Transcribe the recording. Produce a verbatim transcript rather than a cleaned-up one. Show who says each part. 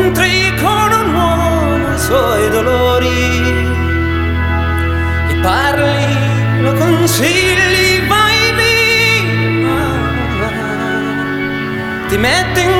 Speaker 1: incontri con un uomo i suoi dolori, gli parli, lo consigli, vai via, ti metti in